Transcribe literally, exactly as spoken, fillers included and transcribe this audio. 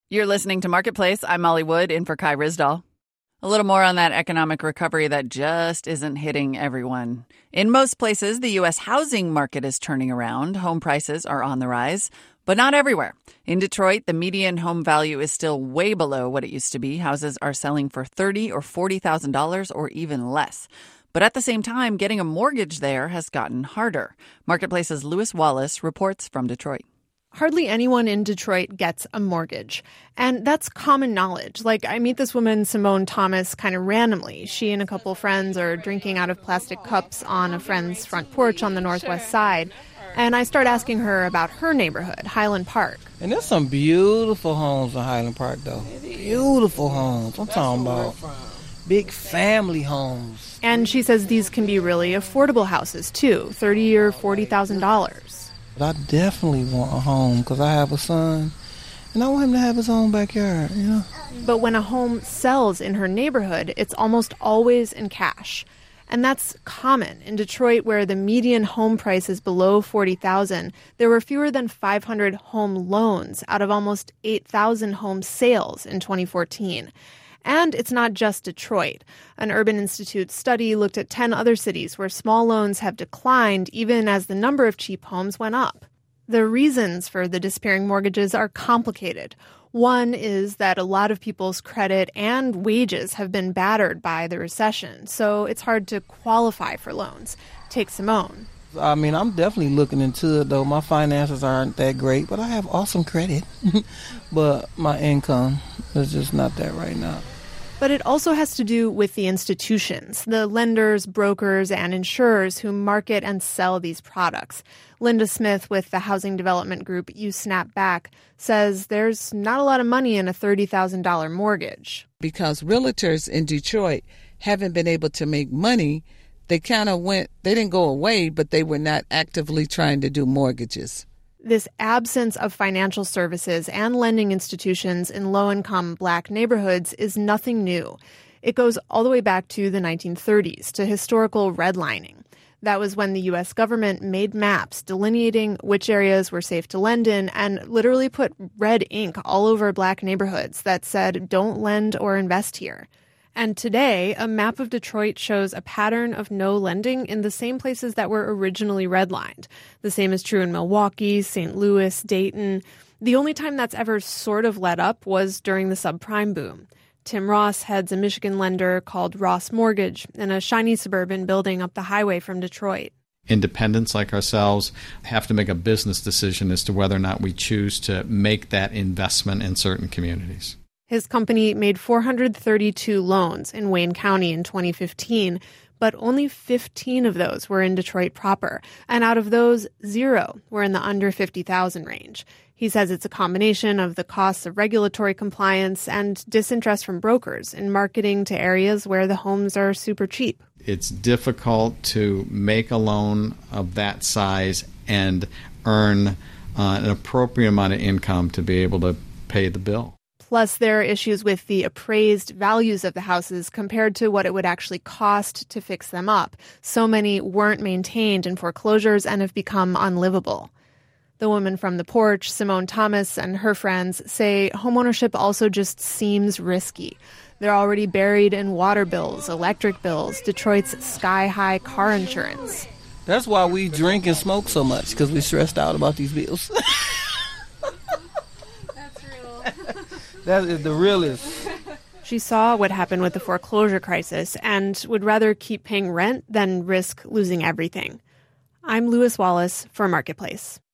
You're listening to Marketplace. I'm Molly Wood, in for Kai Risdall. A little more on that economic recovery that just isn't hitting everyone. In most places, the U S housing market is turning around. Home prices are on the rise, but not everywhere. In Detroit, the median home value is still way below what it used to be. Houses are selling for thirty thousand dollars or forty thousand dollars or even less. But at the same time, getting a mortgage there has gotten harder. Marketplace's Lewis Wallace reports from Detroit. Hardly anyone in Detroit gets a mortgage. And that's common knowledge. Like, I meet this woman, Simone Thomas, kind of randomly. She and a couple friends are drinking out of plastic cups on a friend's front porch on the northwest side. And I start asking her about her neighborhood, Highland Park. And there's some beautiful homes in Highland Park, though. Beautiful homes. I'm talking about big family homes. And she says these can be really affordable houses, too, thirty thousand dollars or forty thousand dollars. I definitely want a home because I have a son, and I want him to have his own backyard, you know. But when a home sells in her neighborhood, it's almost always in cash. And that's common. In Detroit, where the median home price is below forty thousand dollars, there were fewer than five hundred home loans out of almost eight thousand home sales in twenty fourteen. And it's not just Detroit. An Urban Institute study looked at ten other cities where small loans have declined even as the number of cheap homes went up. The reasons for the disappearing mortgages are complicated. One is that a lot of people's credit and wages have been battered by the recession, so it's hard to qualify for loans. Take Simone. I mean, I'm definitely looking into it, though. My finances aren't that great, but I have awesome credit. But my income is just not that right now. But it also has to do with the institutions, the lenders, brokers, and insurers who market and sell these products. Linda Smith with the housing development group You Snap Back says there's not a lot of money in a thirty thousand dollars mortgage. Because realtors in Detroit haven't been able to make money, they kind of went, they didn't go away, but they were not actively trying to do mortgages. This absence of financial services and lending institutions in low-income black neighborhoods is nothing new. It goes all the way back to the nineteen thirties, to historical redlining. That was when the U S government made maps delineating which areas were safe to lend in and literally put red ink all over black neighborhoods that said, don't lend or invest here. And today, a map of Detroit shows a pattern of no lending in the same places that were originally redlined. The same is true in Milwaukee, Saint Louis, Dayton. The only time that's ever sort of let up was during the subprime boom. Tim Ross heads a Michigan lender called Ross Mortgage in a shiny suburban building up the highway from Detroit. Independents like ourselves have to make a business decision as to whether or not we choose to make that investment in certain communities. His company made four hundred thirty-two loans in Wayne County in twenty fifteen, but only fifteen of those were in Detroit proper. And out of those, zero were in the under fifty thousand range. He says it's a combination of the costs of regulatory compliance and disinterest from brokers in marketing to areas where the homes are super cheap. It's difficult to make a loan of that size and earn uh, an appropriate amount of income to be able to pay the bill. Plus, there are issues with the appraised values of the houses compared to what it would actually cost to fix them up. So many weren't maintained in foreclosures and have become unlivable. The woman from the porch, Simone Thomas, and her friends say homeownership also just seems risky. They're already buried in water bills, electric bills, Detroit's sky-high car insurance. That's why we drink and smoke so much, because we're stressed out about these bills. That is the realest. She saw what happened with the foreclosure crisis and would rather keep paying rent than risk losing everything. I'm Lewis Wallace for Marketplace.